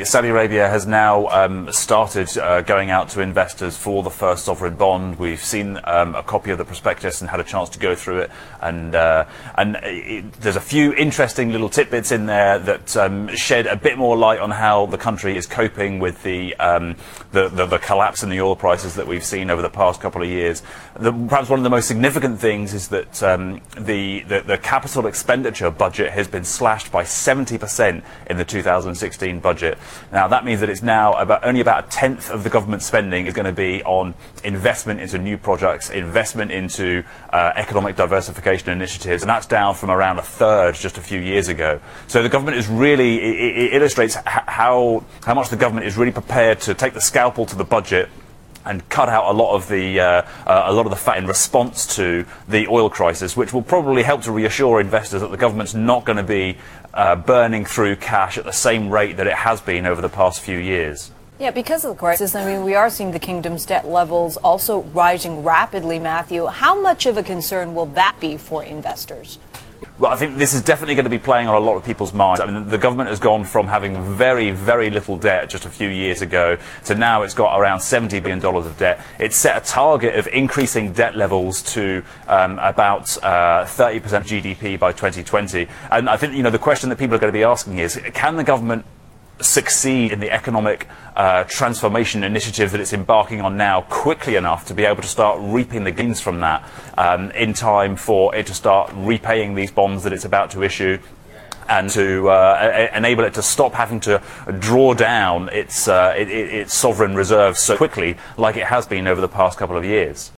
Saudi Arabia has now started going out to investors for the first sovereign bond. We've seen a copy of the prospectus and had a chance to go through it, and there's a few interesting little tidbits in there that shed a bit more light on how the country is coping with the collapse in the oil prices that we've seen over the past couple of years. Perhaps one of the most significant things is that the capital expenditure budget has been slashed by 70% in the 2016 budget. Now that means that it's now only about a tenth of the government spending is going to be on investment into new projects, investment into economic diversification initiatives, and that's down from around a third just a few years ago. So the government is really, it illustrates how much the government is really prepared to take the scalpel to the budget and cut out a lot of the fat in response to the oil crisis, which will probably help to reassure investors that the government's not going to be burning through cash at the same rate that it has been over the past few years. Yeah, because of the crisis, I mean, we are seeing the kingdom's debt levels also rising rapidly, Matthew. How much of a concern will that be for investors? Well, I think this is definitely going to be playing on a lot of people's minds. I mean, the government has gone from having very, very little debt just a few years ago to now it's got around $70 billion of debt. It's set a target of increasing debt levels to about 30% GDP by 2020. And I think, the question that people are going to be asking is, can the government succeed in the economic transformation initiative that it's embarking on now quickly enough to be able to start reaping the gains from that in time for it to start repaying these bonds that it's about to issue, and to enable it to stop having to draw down its sovereign reserves so quickly like it has been over the past couple of years.